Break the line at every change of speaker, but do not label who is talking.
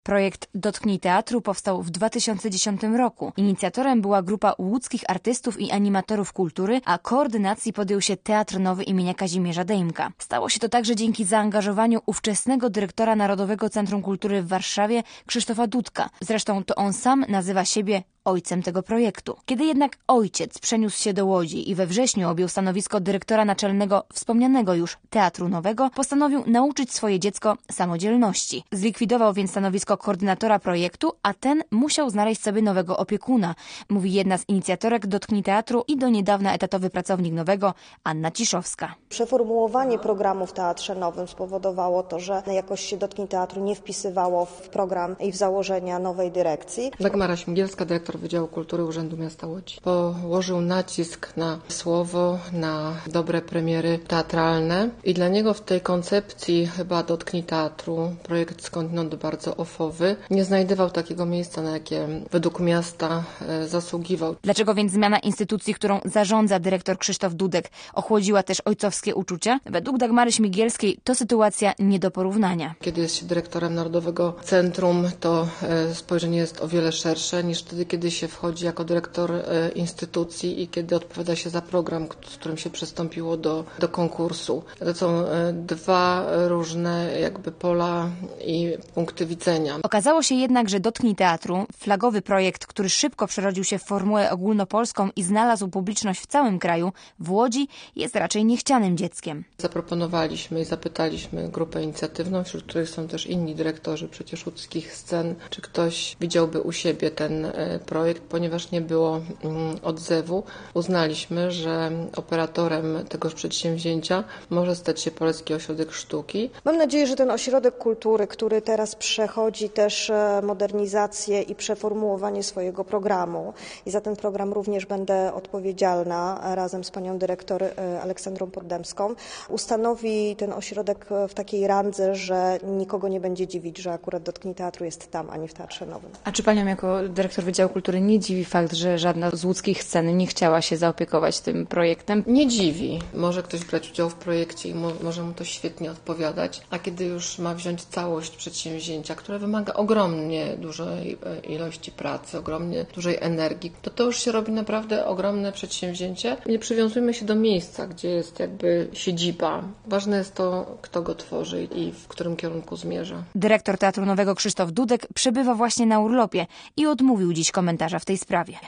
Projekt Dotknij Teatru powstał w 2010 roku. Inicjatorem była grupa łódzkich artystów i animatorów kultury, a koordynacji podjął się Teatr Nowy imienia Kazimierza Dejmka. Stało się to także dzięki zaangażowaniu ówczesnego dyrektora Narodowego Centrum Kultury w Warszawie Krzysztofa Dudka. Zresztą to on sam nazywa siebie ojcem tego projektu. Kiedy jednak ojciec przeniósł się do Łodzi i we wrześniu objął stanowisko dyrektora naczelnego wspomnianego już Teatru Nowego, postanowił nauczyć swoje dziecko samodzielności. Zlikwidował więc stanowisko koordynatora projektu, a ten musiał znaleźć sobie nowego opiekuna, mówi jedna z inicjatorek Dotknij Teatru i do niedawna etatowy pracownik Nowego, Anna Ciszowska.
Przeformułowanie programu w Teatrze Nowym spowodowało to, że jakoś się Dotknij Teatru nie wpisywało w program i w założenia nowej dyrekcji.
Dagmara Śmigielska, dyrektor Wydziału Kultury Urzędu Miasta Łodzi. Położył nacisk na słowo, na dobre premiery teatralne i dla niego w tej koncepcji chyba Dotknij Teatru, projekt skądinąd bardzo ofowy, nie znajdował takiego miejsca, na jakie według miasta zasługiwał.
Dlaczego więc zmiana instytucji, którą zarządza dyrektor Krzysztof Dudek, ochłodziła też ojcowskie uczucia? Według Dagmary Śmigielskiej to sytuacja nie do porównania.
Kiedy jest się dyrektorem Narodowego Centrum, to spojrzenie jest o wiele szersze niż wtedy, kiedy się wchodzi jako dyrektor instytucji i kiedy odpowiada się za program, z którym się przystąpiło do konkursu. To są dwa różne jakby pola i punkty widzenia.
Okazało się jednak, że Dotknij Teatru, flagowy projekt, który szybko przerodził się w formułę ogólnopolską i znalazł publiczność w całym kraju, w Łodzi jest raczej niechcianym dzieckiem.
Zaproponowaliśmy i zapytaliśmy grupę inicjatywną, wśród których są też inni dyrektorzy przecież łódzkich scen, czy ktoś widziałby u siebie ten projekt, ponieważ nie było odzewu. Uznaliśmy, że operatorem tegoż przedsięwzięcia może stać się Polski Ośrodek Sztuki.
Mam nadzieję, że ten ośrodek kultury, który teraz przechodzi też modernizację i przeformułowanie swojego programu i za ten program również będę odpowiedzialna razem z panią dyrektor Aleksandrą Poddemską, ustanowi ten ośrodek w takiej randze, że nikogo nie będzie dziwić, że akurat Dotknij Teatru jest tam, a nie w Teatrze Nowym.
A czy panią jako dyrektor Wydziału Kultury nie dziwi fakt, że żadna z łódzkich scen nie chciała się zaopiekować tym projektem?
Nie dziwi. Może ktoś brać udział w projekcie i może mu to świetnie odpowiadać, a kiedy już ma wziąć całość przedsięwzięcia, które wymaga ogromnie dużej ilości pracy, ogromnie dużej energii, to już się robi naprawdę ogromne przedsięwzięcie. Nie przywiązujmy się do miejsca, gdzie jest jakby siedziba. Ważne jest to, kto go tworzy i w którym kierunku zmierza.
Dyrektor Teatru Nowego Krzysztof Dudek przebywa właśnie na urlopie i odmówił dziś komentarza w tej sprawie.